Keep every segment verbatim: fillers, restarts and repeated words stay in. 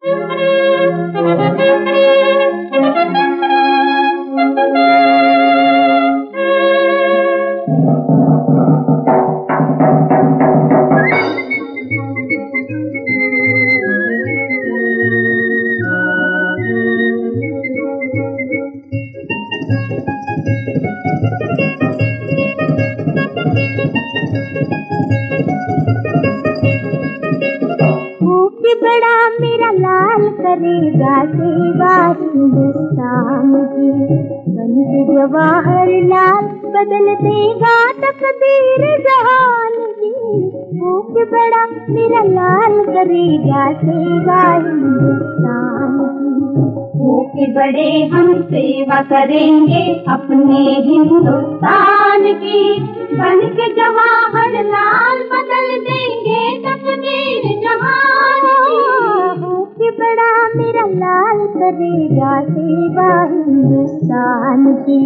बड़ा मेरा लाल करेगा सेवा हिंदुस्तान की, बन के जवाहर लाल बदल देगा तकदीर जहान की। वो के बड़ा मेरा लाल करेगा सेवा हिंदुस्तान की, वो के बड़े हम सेवा करेंगे अपने हिंदुस्तान की। बन के जवाहर लाल बदल देंगे तकदीर जहान की। बड़ा मेरा लाल करेगा सेवा हिंदुस्तान की।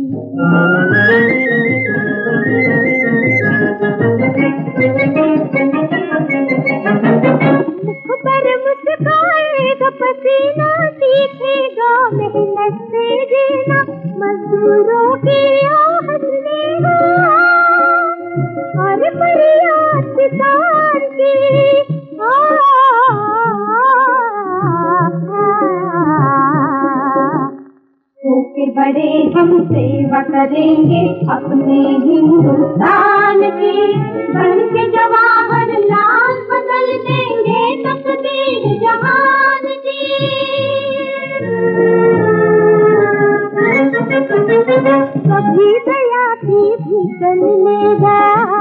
मुख पर मुस्काएगा पसीना सीखेगा मेहनत से जीना, मजदूरों की आहट लेगा और फरियाद किसान की। के बड़े हम सेवा करेंगे अपने हिंदुस्तान की। बन के जवाहर लाल बदल देंगे तकदीर जहान की। कभी दया की भीख मिलेगा,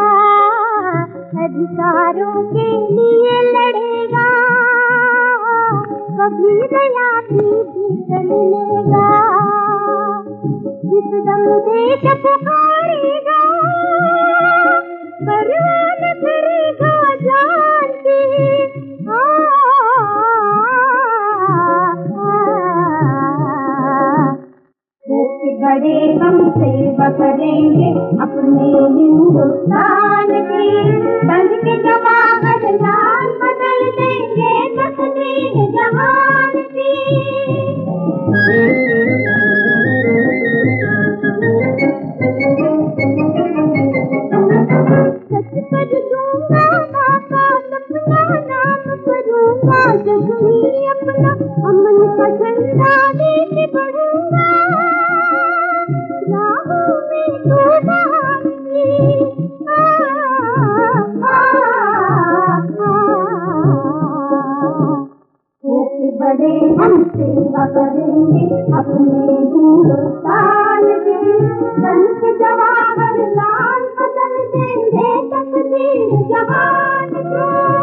अधिकारों के लिए लड़ेगा। कभी दया की भीख मिलेगा, जिस दम देश पुकारेगा, परवान करेगा जान की। आ, के बड़े हम सेवा करेंगे अपने हिंदुस्तान की। बन के जवाहर लाल बदल देंगे तकदीर जहान की। सच कर दूंगा का सपना, नाम करूंगा जग में अपना, अमन का झंडा लेके बढ़ूंगा राहों में तो बहाऊंगी। होके बड़े हम सेवा करेंगे अपने हिंदुस्तान की। बन के जवाहर लाल बदल देंगे तकदीर जहान की।